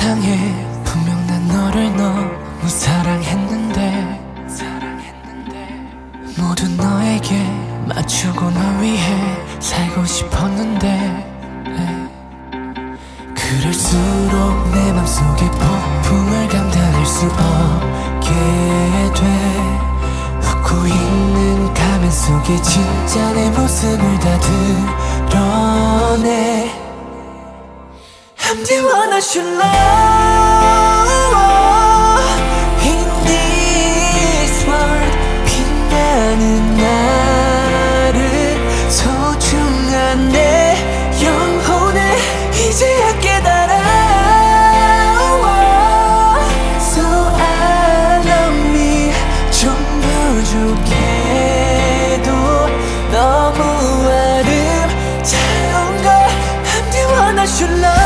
세상에 분명 난 너를 너무 사랑했는데 모두 너에게 맞추고 널 위해 살고 싶었는데 그럴수록 내 맘속에 폭풍을 감당할 수 없게 돼. 웃고 있는 가면 속에 진짜 내 모습을 다 드러내. I'm the one I should love in this world. 빛나는 나를 소중한 내 영혼을 이제야 깨달아. So I love me. 좀 부족해도 너무 아름다운 걸 I'm the one I should love.